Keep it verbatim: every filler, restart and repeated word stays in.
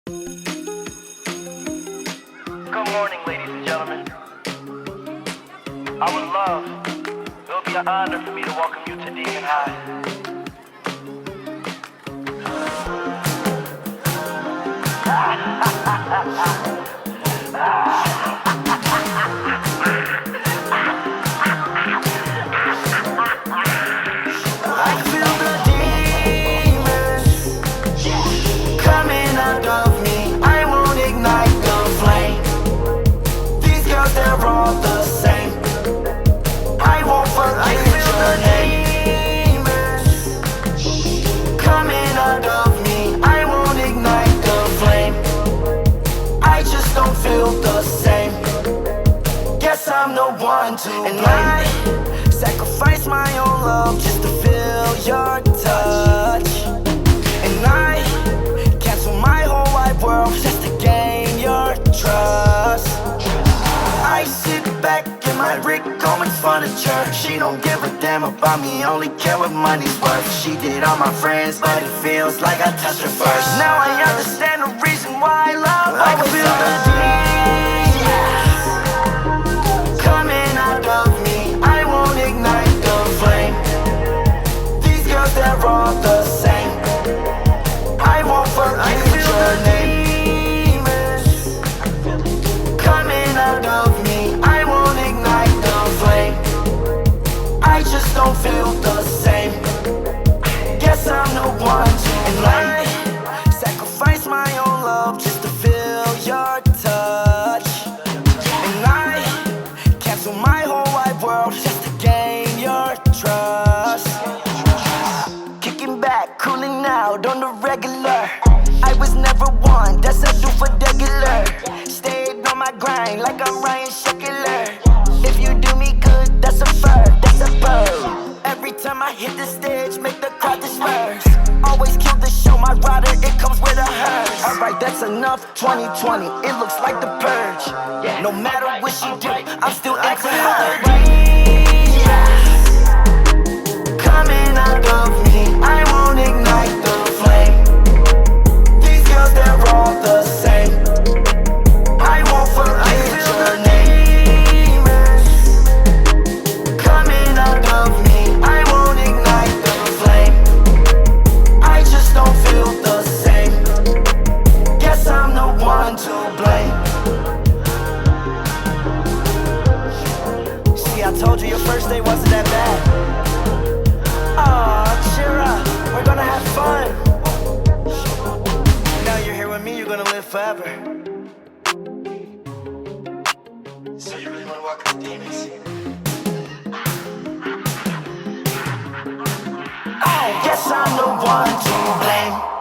Good morning, ladies and gentlemen. I would love, it would be an honor for me to welcome you to Demon High. I feel the demons coming out of me. I won't ignite the flame. These girls, they're all the same. I won't forget your name. Demons coming out of me. I won't ignite the flame. I just don't feel the same. Guess I'm the one to blame. And I sacrifice my own love just to feel your touch. And I cancel my whole wide world just to gain your trust. I sit back in my Rick Owens furniture. She don't give a damn about me, only care what money's worth. She did all my friends, but it feels like I touched her first. Now I understand the reason why I love her. I can feel the demons coming out of me. I won't ignite the flame. These girls, they're all the same. I won't forget your name. Demons coming out of me. I won't ignite the flame. I just don't feel the same. Guess I'm the one to blame. I sacrifice my own love just to feel your touch. And I cancel my whole wide world just to gain your trust. Kicking back, cooling out on the regular. I was never one, that's a do for regular. Stayed on my grind like I'm Ryan Sheckler. If you do me good, that's a fur, that's a bird. Every time I hit the stage, make the crowd disperse. Always kill the show, my rider, it comes with a hearse. Alright, that's enough, twenty twenty, it looks like the purge. No matter what she do, I'm still acting her. Coming out of me, I won't ignite the flame. These girls, they're all the same. I won't forget your name. Coming out of me, I won't ignite the flame. I just don't feel the same. Guess I'm the one to blame. See, I told you your first day wasn't that bad. Aw, cheer up, we're gonna have fun. Now you're here with me, you're gonna live forever. So you really wanna walk with the demons? I guess I'm the one to blame.